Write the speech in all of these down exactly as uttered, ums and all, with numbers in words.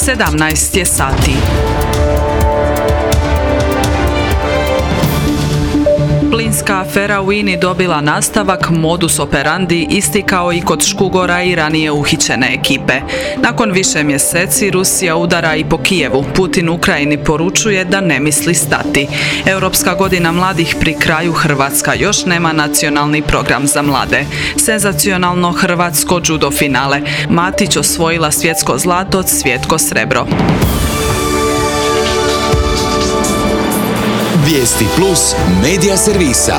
sedamnaest je sati. Plinska afera u I N A-i dobila nastavak, modus operandi isti kao i kod Škugora i ranije uhićene ekipe. Nakon više mjeseci Rusija udara i po Kijevu. Putin Ukrajini poručuje da ne misli stati. Europska godina mladih pri kraju, Hrvatska još nema nacionalni program za mlade. Senzacionalno hrvatsko judo finale. Matić osvojila svjetsko zlato, Cvjetko srebro. Vijesti plus medija servisa.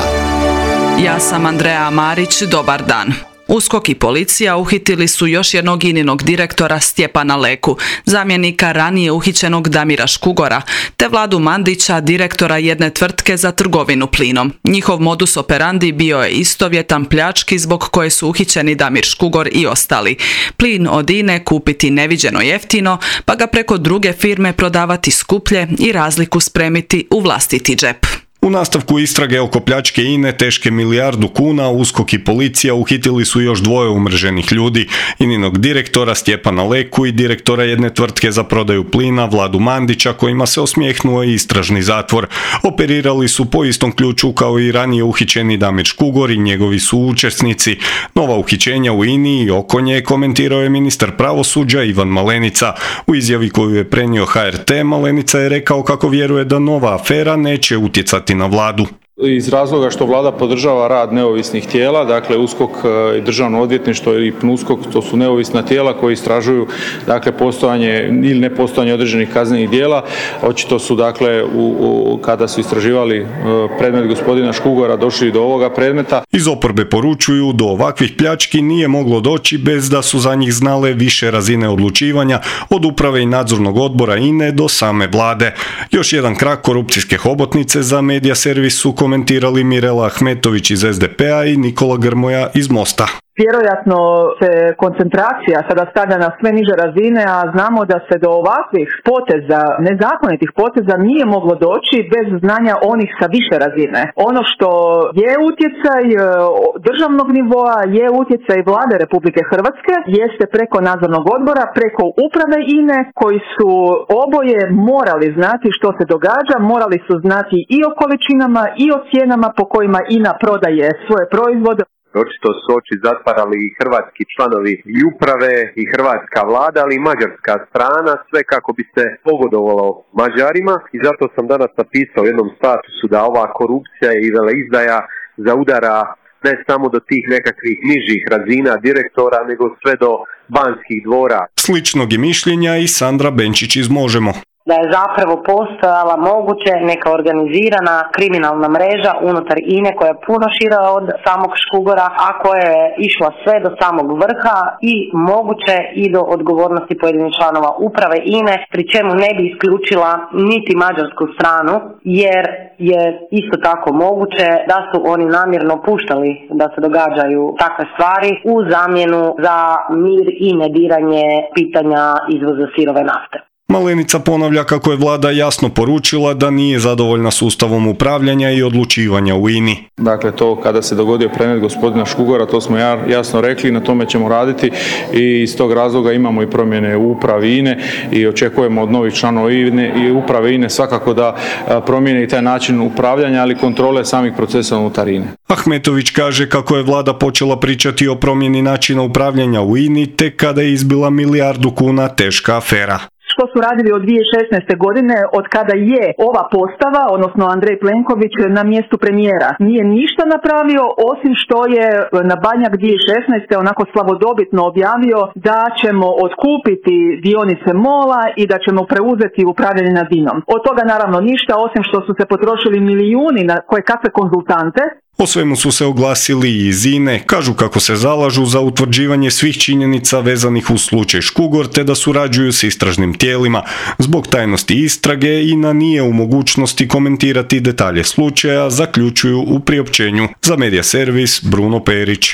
Ja sam Andreja Marić, dobar dan. USKOK i policija uhitili su još jednog I N A-inog direktora Stjepana Leku, zamjenika ranije uhićenog Damira Škugora, te Vladu Mandića, direktora jedne tvrtke za trgovinu plinom. Njihov modus operandi bio je istovjetan pljački zbog koje su uhićeni Damir Škugor i ostali. Plin od I N A-e kupiti neviđeno jeftino, pa ga preko druge firme prodavati skuplje i razliku spremiti u vlastiti džep. U nastavku istrage oko pljačke I N A-e teške milijardu kuna, USKOK i policija uhitili su još dvoje umrženih ljudi, I N A-inog direktora Stjepana Leku i direktora jedne tvrtke za prodaju plina Vladu Mandića, kojima se osmijehnuo i istražni zatvor. Operirali su po istom ključu kao i ranije uhićeni Damir Škugor i njegovi su učesnici. Nova uhićenja u I N A-i i oko nje komentirao je ministar pravosuđa Ivan Malenica. U izjavi koju je prenio H R T, Malenica je rekao kako vjeruje da nova afera neće utjecati na vladu. Iz razloga što vlada podržava rad neovisnih tijela, dakle USKOK i Državno odvjetništvo i PNUSKOK, to su neovisna tijela koji istražuju dakle postojanje ili nepostojanje određenih kaznenih djela. Očito su dakle u, u, kada su istraživali predmet gospodina Škugora došli do ovoga predmeta. Iz oporbe poručuju do ovakvih pljački nije moglo doći bez da su za njih znale više razine odlučivanja od uprave i nadzornog odbora I N A-e do same vlade. Još jedan krak korupcijske hobotnice za medija servis su komentirali Mirela Ahmetović iz S D P-a i Nikola Grmoja iz Mosta. Vjerojatno se koncentracija sada stavlja na sve niže razine, a znamo da se do ovakvih poteza, nezakonitih poteza nije moglo doći bez znanja onih sa više razine. Ono što je utjecaj državnog nivoa, je utjecaj Vlade Republike Hrvatske, jeste preko nadzornog odbora, preko uprave I N A-e, koji su oboje morali znati što se događa, morali su znati i o količinama i o cijenama po kojima I N A prodaje svoje proizvode. Očito su oči zatvarali i hrvatski članovi i uprave i hrvatska vlada, ali i mađarska strana, sve kako bi se pogodovalo Mađarima. I zato sam danas napisao u jednom statusu da ova korupcija i veleizdaja zaudara ne samo do tih nekakvih nižih razina direktora, nego sve do banskih dvora. Sličnog je mišljenja i Sandra Benčić iz Možemo. Da je zapravo postojala moguće neka organizirana kriminalna mreža unutar I N A-e koja je puno šira od samog Škugora, a koja je išla sve do samog vrha i moguće i do odgovornosti pojedinih članova uprave I N A-e, pri čemu ne bi isključila niti mađarsku stranu, jer je isto tako moguće da su oni namjerno puštali da se događaju takve stvari u zamjenu za mir i nediranje pitanja izvoza sirove nafte. Malenica ponavlja kako je vlada jasno poručila da nije zadovoljna sustavom upravljanja i odlučivanja u I N A-i. Dakle, to kada se dogodio predmet gospodina Škugora, to smo jasno rekli, na tome ćemo raditi i iz tog razloga imamo i promjene u upravi I N A-e i očekujemo od novih članova I N A-e i uprave I N A-e svakako da promijene i taj način upravljanja, ali kontrole samih procesa unutar I N A-e. Ahmetović kaže kako je vlada počela pričati o promjeni načina upravljanja u I N A-i tek kada je izbila milijardu kuna teška afera. Što su radili od dvije tisuće šesnaeste. godine, od kada je ova postava, odnosno Andrej Plenković, na mjestu premijera. Nije ništa napravio, osim što je na Badnjak dvije tisuće šesnaeste. onako slavodobitno objavio da ćemo otkupiti dionice MOL-a i da ćemo preuzeti upravljanje nad I N A-om. Od toga naravno ništa, osim što su se potrošili milijuni na koje kakve konzultante. O svemu su se oglasili i iz I N A-e, kažu kako se zalažu za utvrđivanje svih činjenica vezanih uz slučaj Škugor te da surađuju s istražnim tijelima. Zbog tajnosti istrage I N A nije u mogućnosti komentirati detalje slučaja, zaključuju u priopćenju. Za Medija servis Bruno Perić.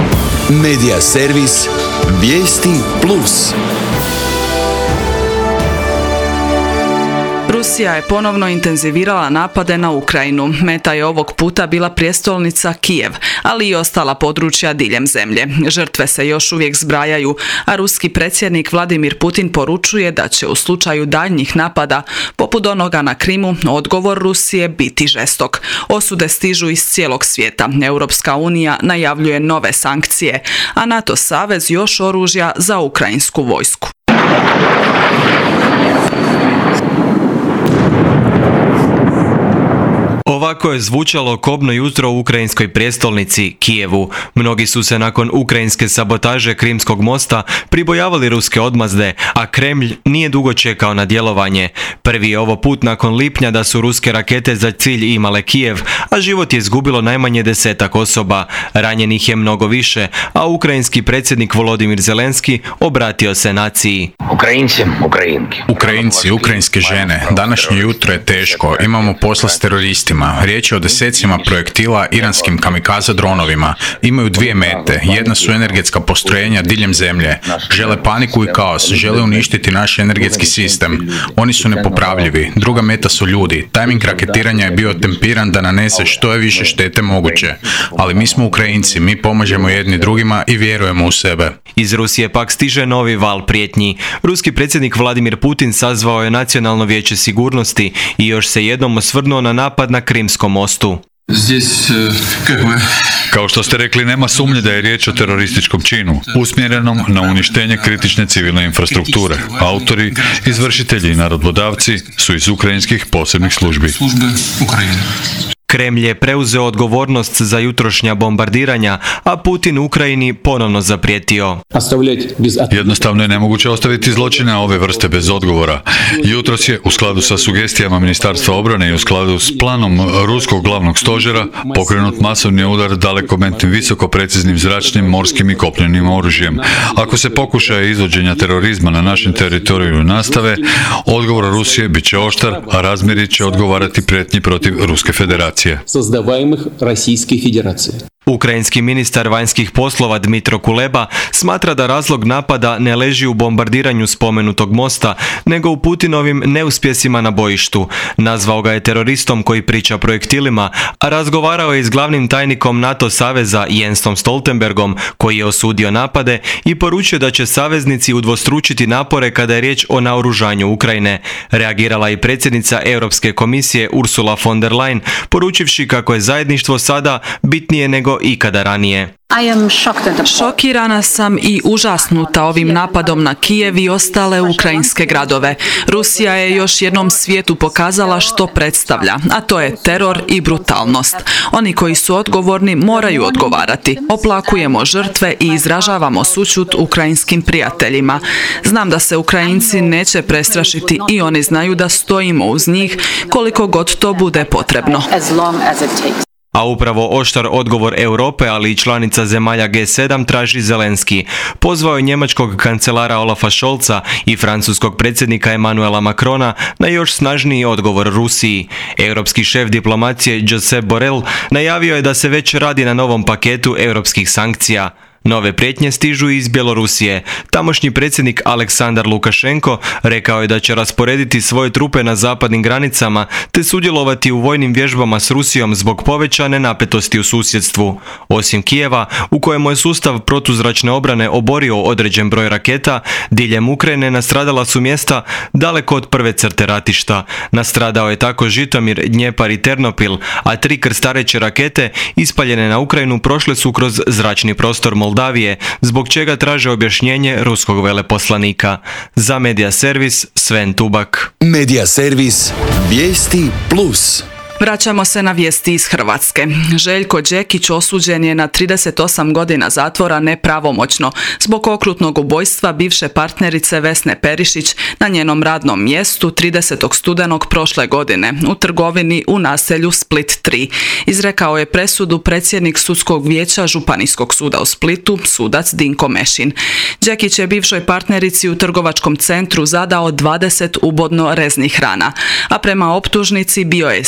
Medija servis Vijesti plus. Rusija je ponovno intenzivirala napade na Ukrajinu. Meta je ovog puta bila prijestolnica Kijev, ali i ostala područja diljem zemlje. Žrtve se još uvijek zbrajaju, a ruski predsjednik Vladimir Putin poručuje da će u slučaju daljnjih napada, poput onoga na Krimu, odgovor Rusije biti žestok. Osude stižu iz cijelog svijeta. Europska unija najavljuje nove sankcije, a NATO savez još oružja za ukrajinsku vojsku. Ovako je zvučalo kobno jutro u ukrajinskoj prijestolnici Kijevu. Mnogi su se nakon ukrajinske sabotaže Krimskog mosta pribojavali ruske odmazde, a Kremlj nije dugo čekao na djelovanje. Prvi je ovo put nakon lipnja da su ruske rakete za cilj imale Kijev, a život je izgubilo najmanje desetak osoba. Ranjenih je mnogo više, a ukrajinski predsjednik Volodimir Zelenski obratio se naciji. Ukrajinci, Ukrajinki. Ukrajinci, ukrajinske žene, današnje jutro je teško, imamo posla s teroristima. Riječ je o desecima projektila iranskim kamikaze dronovima. Imaju dvije mete. Jedna su energetska postrojenja diljem zemlje. Žele paniku i kaos. Žele uništiti naš energetski sistem. Oni su nepopravljivi. Druga meta su ljudi. Tajming raketiranja je bio tempiran da nanese što je više štete moguće. Ali mi smo Ukrajinci. Mi pomažemo jedni drugima i vjerujemo u sebe. Iz Rusije pak stiže novi val prijetnji. Ruski predsjednik Vladimir Putin sazvao je Nacionalno vijeće sigurnosti i još se jednom osvrnuo na napad na Krimskom mostu. Kao što ste rekli, nema sumnje da je riječ o terorističkom činu, usmjerenom na uništenje kritične civilne infrastrukture. Autori, izvršitelji i naredbodavci su iz ukrajinskih posebnih službi. Kremlj je preuzeo odgovornost za jutrošnja bombardiranja, a Putin Ukrajini ponovno zaprijetio. Jednostavno je nemoguće ostaviti zločine ove vrste bez odgovora. Jutros je, u skladu sa sugestijama Ministarstva obrane i u skladu s planom ruskog glavnog stožera, pokrenut masovni udar dalekometnim visokopreciznim zračnim, morskim i kopnenim oružjem. Ako se pokušaje izvođenja terorizma na našem teritoriju nastave, odgovor Rusije bit će oštar, a razmjeri će odgovarati prijetnji protiv Ruske federacije. Ukrajinski ministar vanjskih poslova Dmitro Kuleba smatra da razlog napada ne leži u bombardiranju spomenutog mosta, nego u Putinovim neuspjesima na bojištu. Nazvao ga je teroristom koji priča projektilima, a razgovarao je s glavnim tajnikom NATO saveza Jensom Stoltenbergom, koji je osudio napade i poručio da će saveznici udvostručiti napore kada je riječ o naoružanju Ukrajine. Reagirala i predsjednica Europske komisije Ursula von der Leyen, poručivši kako je zajedništvo sada bitnije nego ikada ranije. Šokirana sam i užasnuta ovim napadom na Kijev i ostale ukrajinske gradove. Rusija je još jednom svijetu pokazala što predstavlja, a to je teror i brutalnost. Oni koji su odgovorni moraju odgovarati. Oplakujemo žrtve i izražavamo sućut ukrajinskim prijateljima. Znam da se Ukrajinci neće prestrašiti i oni znaju da stojimo uz njih koliko god to bude potrebno. A upravo oštar odgovor Europe, ali i članica zemalja G sedam traži Zelenski. Pozvao je njemačkog kancelara Olafa Scholza i francuskog predsjednika Emmanuela Macrona na još snažniji odgovor Rusiji. Europski šef diplomacije Josep Borrell najavio je da se već radi na novom paketu europskih sankcija. Nove prijetnje stižu iz Bjelorusije. Tamošnji predsjednik Aleksandar Lukašenko rekao je da će rasporediti svoje trupe na zapadnim granicama te sudjelovati u vojnim vježbama s Rusijom zbog povećane napetosti u susjedstvu. Osim Kijeva, u kojemu je sustav protuzračne obrane oborio određen broj raketa, diljem Ukrajine nastradala su mjesta daleko od prve crte ratišta. Nastradao je tako Žitomir, Dnjepar i Ternopil, a tri krstareće rakete ispaljene na Ukrajinu prošle su kroz zračni prostor Moldavije. Moldavije, zbog čega traže objašnjenje ruskog veleposlanika. Za Medija servis, Sven Tubak. Medija servis, vijesti plus. Vraćamo se na vijesti iz Hrvatske. Željko Đekić osuđen je na trideset osam godina zatvora nepravomoćno zbog okrutnog ubojstva bivše partnerice Vesne Perišić na njenom radnom mjestu tridesetog studenog prošle godine u trgovini u naselju Split tri. Izrekao je presudu predsjednik sudskog vijeća Županijskog suda u Splitu, sudac Dinko Mešin. Đekić je bivšoj partnerici u trgovačkom centru zadao dvadeset ubodno reznih rana, a prema optužnici bio je svjestan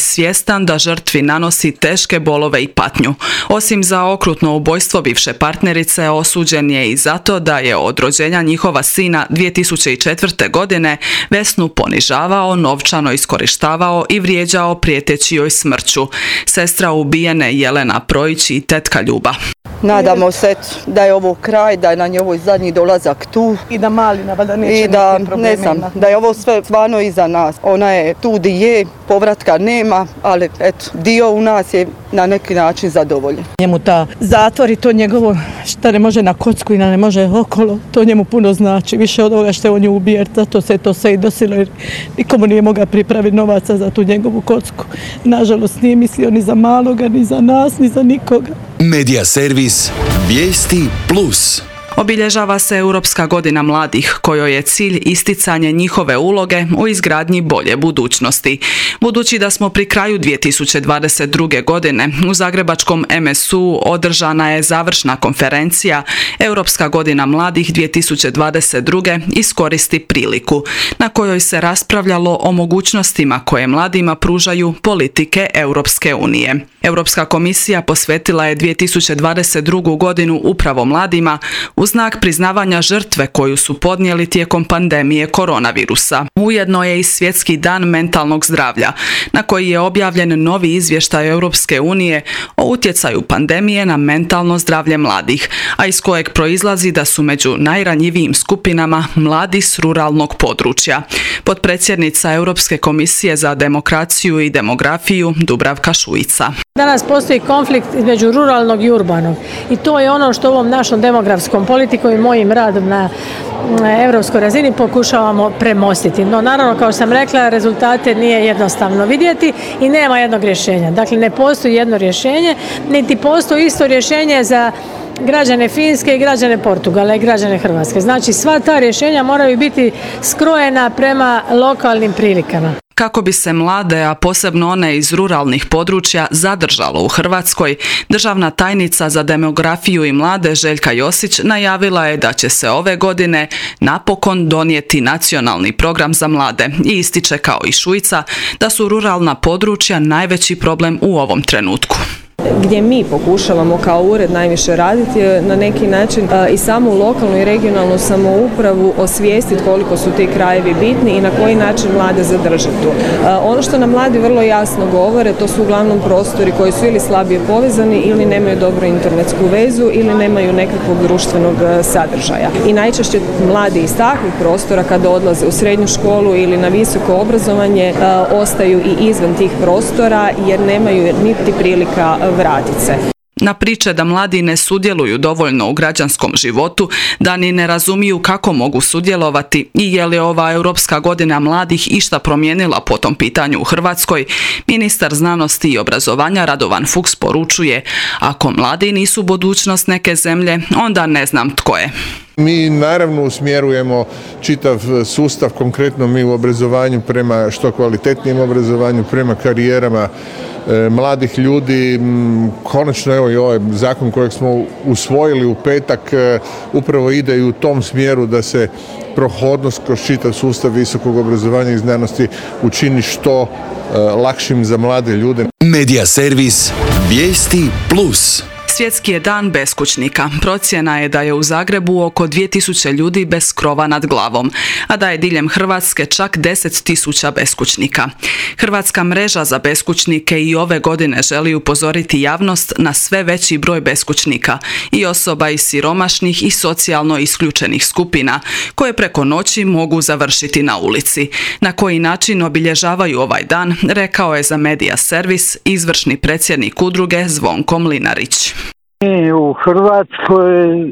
svjestan da žrtvi nanosi teške bolove i patnju. Osim za okrutno ubojstvo bivše partnerice, osuđen je i zato da je od rođenja njihova sina dvije tisuće četvrte. godine Vesnu ponižavao, novčano iskorištavao i vrijeđao prijeteći joj smrću. Sestra ubijene Jelena Projić i tetka Ljuba. Nadamo se da je ovo kraj, da je na njoj zadnji dolazak tu. I da Malina, da neće I da, ne znam, da je ovo sve stvarno iza nas. Ona je tu di je, povratka nema, ali eto, dio u nas je na neki način zadovoljen. Njemu ta zatvor i to njegovo što ne može na kocku i da ne može okolo, to njemu puno znači, više od ovoga što je on nju ubije, zato se to sve i dosilo jer nikomu nije mogao pripraviti novaca za tu njegovu kocku. Nažalost nije mislio ni za maloga, ni za nas, ni za nikoga. Medija servis Vijesti plus. Obilježava se Europska godina mladih, kojoj je cilj isticanje njihove uloge u izgradnji bolje budućnosti. Budući da smo pri kraju dvije tisuće dvadeset druge. godine, u zagrebačkom em es u održana je završna konferencija Europska godina mladih dvije tisuće dvadeset druge. iskoristi priliku, na kojoj se raspravljalo o mogućnostima koje mladima pružaju politike Europske unije. Europska komisija posvetila je dvije tisuće dvadeset drugu. godinu upravo mladima u znak priznavanja žrtve koju su podnijeli tijekom pandemije koronavirusa. Ujedno je i Svjetski dan mentalnog zdravlja, na koji je objavljen novi izvještaj Europske unije o utjecaju pandemije na mentalno zdravlje mladih, a iz kojeg proizlazi da su među najranjivijim skupinama mladi s ruralnog područja. Potpredsjednica Europske komisije za demokraciju i demografiju Dubravka Šuica. Danas postoji konflikt između ruralnog i urbanog i to je ono što ovom našom demografskom politikom i mojim radom na europskoj razini pokušavamo premostiti. No naravno, kao što sam rekla, rezultate nije jednostavno vidjeti i nema jednog rješenja. Dakle, ne postoji jedno rješenje, niti postoji isto rješenje za građane Finske i građane Portugala i građane Hrvatske. Znači, sva ta rješenja moraju biti skrojena prema lokalnim prilikama. Kako bi se mlade, a posebno one iz ruralnih područja, zadržalo u Hrvatskoj, državna tajnica za demografiju i mlade Željka Josić najavila je da će se ove godine napokon donijeti nacionalni program za mlade i ističe kao i Šuica da su ruralna područja najveći problem u ovom trenutku. Gdje mi pokušavamo kao ured najviše raditi je na neki način i samu lokalnu i regionalnu samoupravu osvijestiti koliko su ti krajevi bitni i na koji način mlade zadržati tu. Ono što nam mladi vrlo jasno govore, to su uglavnom prostori koji su ili slabije povezani ili nemaju dobru internetsku vezu ili nemaju nekakvog društvenog sadržaja. I najčešće mladi iz takvih prostora kada odlaze u srednju školu ili na visoko obrazovanje ostaju i izvan tih prostora jer nemaju niti prilika vratiti se. Na priče da mladi ne sudjeluju dovoljno u građanskom životu, da ni ne razumiju kako mogu sudjelovati i je li ova Europska godina mladih išta promijenila po tom pitanju u Hrvatskoj, ministar znanosti i obrazovanja Radovan Fuchs poručuje: ako mladi nisu budućnost neke zemlje, onda ne znam tko je. Mi naravno usmjerujemo čitav sustav, konkretno mi u obrazovanju prema što kvalitetnijem obrazovanju, prema karijerama e, mladih ljudi. Konačno evo i ovaj zakon kojeg smo usvojili u petak e, upravo ide i u tom smjeru da se prohodnost kroz čitav sustav visokog obrazovanja i znanosti učini što e, lakšim za mlade ljude. Medija servis Vijesti plus. Svjetski je dan beskućnika. Procjena je da je u Zagrebu oko dvije tisuće ljudi bez krova nad glavom, a da je diljem Hrvatske čak deset tisuća beskućnika. Hrvatska mreža za beskućnike i ove godine želi upozoriti javnost na sve veći broj beskućnika i osoba iz siromašnih i socijalno isključenih skupina, koje preko noći mogu završiti na ulici. Na koji način obilježavaju ovaj dan, rekao je za Medija servis izvršni predsjednik udruge Zvonko Mlinarić. Mi u Hrvatskoj,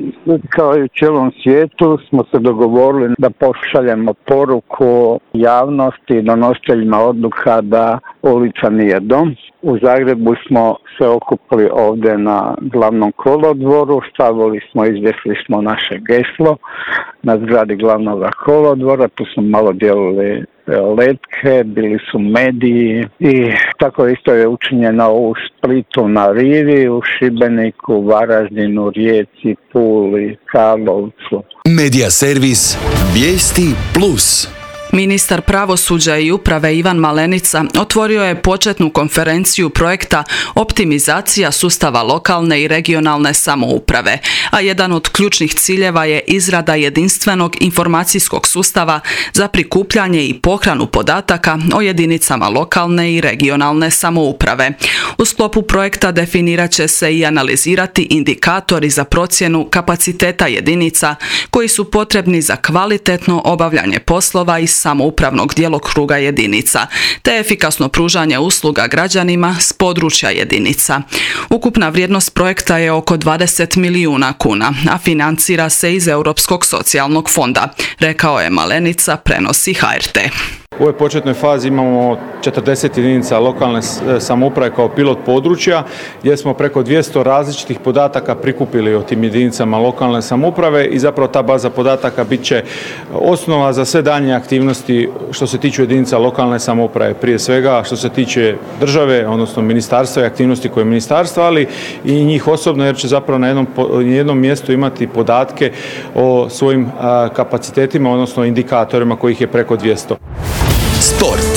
kao i u cijelom svijetu, smo se dogovorili da pošaljemo poruku javnosti i donositeljima odluka da ulica nije dom. U Zagrebu smo se okupili ovdje na glavnom kolodvoru, stavili smo, izvjesili smo naše geslo na zgradi glavnog kolodvora, tu smo malo dijelili letke, bili su mediji i tako isto je učinjeno u Splitu na Rivi, u Šibeniku, Varaždinu, Rijeci, Puli, Karlovcu. Medija servis Vijesti plus. Ministar pravosuđa i uprave Ivan Malenica otvorio je početnu konferenciju projekta Optimizacija sustava lokalne i regionalne samouprave, a jedan od ključnih ciljeva je izrada jedinstvenog informacijskog sustava za prikupljanje i pohranu podataka o jedinicama lokalne i regionalne samouprave. U sklopu projekta definirat će se i analizirati indikatori za procjenu kapaciteta jedinica koji su potrebni za kvalitetno obavljanje poslova iz samoupravnog djelokruga jedinica, te efikasno pružanje usluga građanima s područja jedinica. Ukupna vrijednost projekta je oko dvadeset milijuna kuna, a financira se iz Europskog socijalnog fonda, rekao je Malenica, prenosi H R T. U ovoj početnoj fazi imamo četrdeset jedinica lokalne samouprave kao pilot područja gdje smo preko dvjesto različitih podataka prikupili o tim jedinicama lokalne samouprave i zapravo ta baza podataka bit će osnova za sve daljnje aktivnosti što se tiče jedinica lokalne samouprave. Prije svega što se tiče države, odnosno ministarstva i aktivnosti koje je ministarstva, ali i njih osobno jer će zapravo na jednom, jednom mjestu imati podatke o svojim a, kapacitetima, odnosno indikatorima kojih je preko dvjesto. Sport.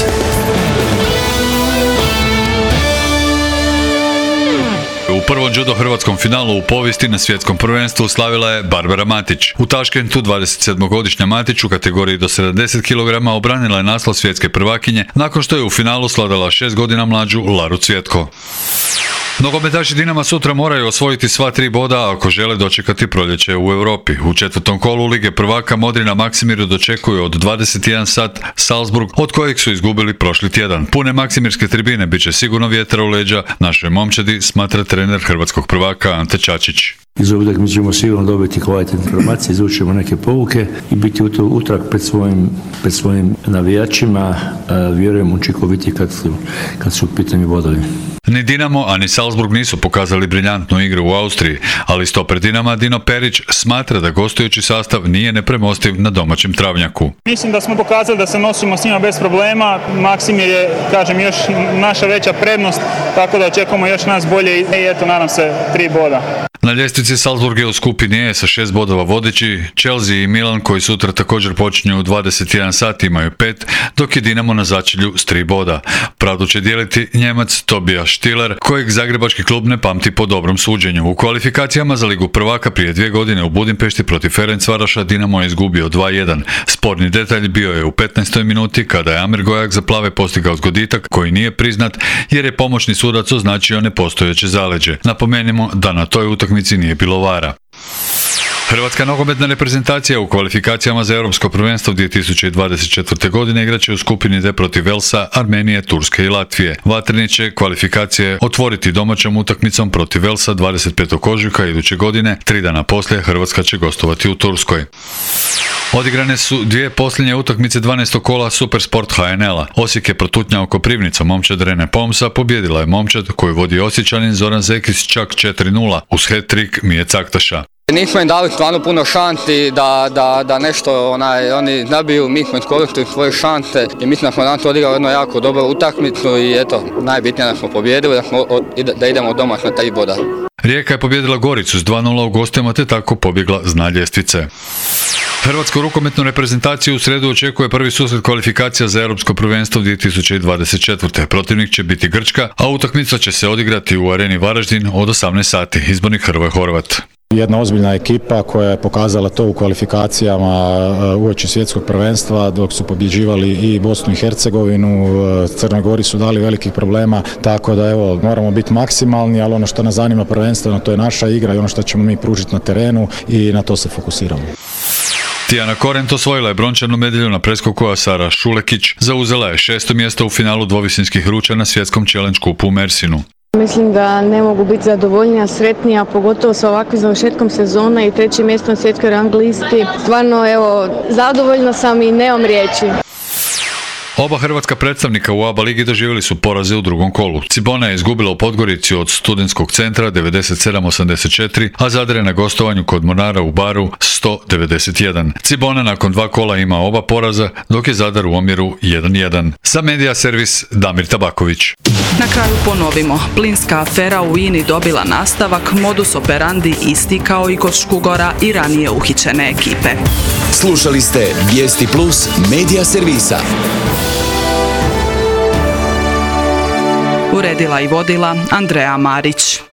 U prvom judo hrvatskom finalu u povijesti na svjetskom prvenstvu slavila je Barbara Matić. U Taškentu dvadesetsedmogodišnja Matić u kategoriji do sedamdeset kilograma obranila je naslov svjetske prvakinje nakon što je u finalu sladala šest godina mlađu Laru Cvjetko. Nogometaši Dinama sutra moraju osvojiti sva tri boda ako žele dočekati proljeće u Europi. U četvrtom kolu Lige prvaka Modrina Maksimiru dočekuju od dvadeset jedan sat Salzburg, od kojeg su izgubili prošli tjedan. Pune maksimirske tribine bit će sigurno vjetra u leđa naše momčadi, smatra trener hrvatskog prvaka Ante Čačić. Iz ove utakmice ćemo sigurno dobiti kvalitetne informacije, izvučemo neke pouke i biti utrag pred svojim, pred svojim navijačima, vjerujem učinkoviti kad su, kad su u pitanju bodovi. Ni Dinamo, a ni Salzburg nisu pokazali briljantnu igru u Austriji, ali stoper Dinama Dino Perić smatra da gostujući sastav nije nepremostiv na domaćem travnjaku. Mislim da smo pokazali da se nosimo s njima bez problema. Maksimir je, kažem, još naša veća prednost, tako da očekujemo još nas bolje i eto, nadam se, tri boda. Na ljestvici Salzburg je u skupini E sa šest bodova vodeći, Chelsea i Milan koji sutra također počinju u dvadeset jedan sat imaju pet, dok je Dinamo na začelju s tri boda. Pravdu će dijeliti Njemac Tobias Stiller, kojeg zagrebački klub ne pamti po dobrom suđenju. U kvalifikacijama za Ligu prvaka prije dvije godine u Budimpešti protiv Ferencvaraša Dinamo je izgubio dva jedan. Sporni detalj bio je u petnaestoj minuti kada je Amir Gojak za plave postigao zgoditak koji nije priznat jer je pomoćni sudac označio nepostojeće zaleđe. Napomenimo da na toj utakmici nije bilo vara. Hrvatska nogometna reprezentacija u kvalifikacijama za Europsko prvenstvo dvije tisuće dvadeset četvrte. godine igraće u skupini D protiv Velsa, Armenije, Turske i Latvije. Vatreni će kvalifikacije otvoriti domaćom utakmicom protiv Velsa dvadeset petog ožujka iduće godine. Tri dana poslije Hrvatska će gostovati u Turskoj. Odigrane su dvije posljednje utakmice dvanaestog kola Supersport H N L-a. Osijek je protutnjao Koprivnica, momčad Rene Pomsa, pobjedila je momčad koju vodi Osječanin Zoran Zekić čak četiri nula uz hat-trick Mije Caktaša. Nismo im dali stvarno puno šanti da, da, da nešto onaj, oni nabiju, mi smo iskoristili svoje šante i mislim da smo danas odigrali jednu jako dobru utakmicu i eto, najbitnije da smo pobjedili, da, smo, da idemo doma na tri boda. Rijeka je pobjedila Goricu s dva nula u gostima te tako pobjegla s dna ljestvice. Hrvatsku rukometnu reprezentaciju u srijedu očekuje prvi susret kvalifikacija za Europsko prvenstvo dvije tisuće dvadeset četvrte. Protivnik će biti Grčka, a utakmica će se odigrati u areni Varaždin od osamnaest sati. Izbornik Hrvoje Horvat. Jedna ozbiljna ekipa koja je pokazala to u kvalifikacijama uoči svjetskog prvenstva dok su pobjeđivali i Bosnu i Hercegovinu, Crnoj Gori su dali velikih problema, tako da evo moramo biti maksimalni, ali ono što nas zanima prvenstveno to je naša igra i ono što ćemo mi pružiti na terenu i na to se fokusiramo. Tijana Korent osvojila je brončanu medalju na preskoku, a Sara Šulekić zauzela je šesto mjesto u finalu dvovisinskih ruča na svjetskom challenge kupu u Mersinu. Mislim da ne mogu biti zadovoljnija, sretnija, pogotovo sa ovakvim završetkom sezona i trećim mjestom na svjetskoj rang listi. Stvarno, evo, zadovoljna sam i nemam riječi. Oba hrvatska predstavnika u A B A ligi doživjeli su poraze u drugom kolu. Cibona je izgubila u Podgorici od Studentskog centra devedeset sedam osamdeset četiri, a Zadar je na gostovanju kod Mornara u Baru sto devedeset jedan. Cibona nakon dva kola ima oba poraza, dok je Zadar u omjeru jedan jedan. Za Medija servis Damir Tabaković. Na kraju ponovimo, plinska afera u I N A-i dobila nastavak, modus operandi isti kao i kod Škugora i ranije uhićene ekipe. Slušali ste Vijesti Plus medija servisa. Uredila i vodila Andrea Marić.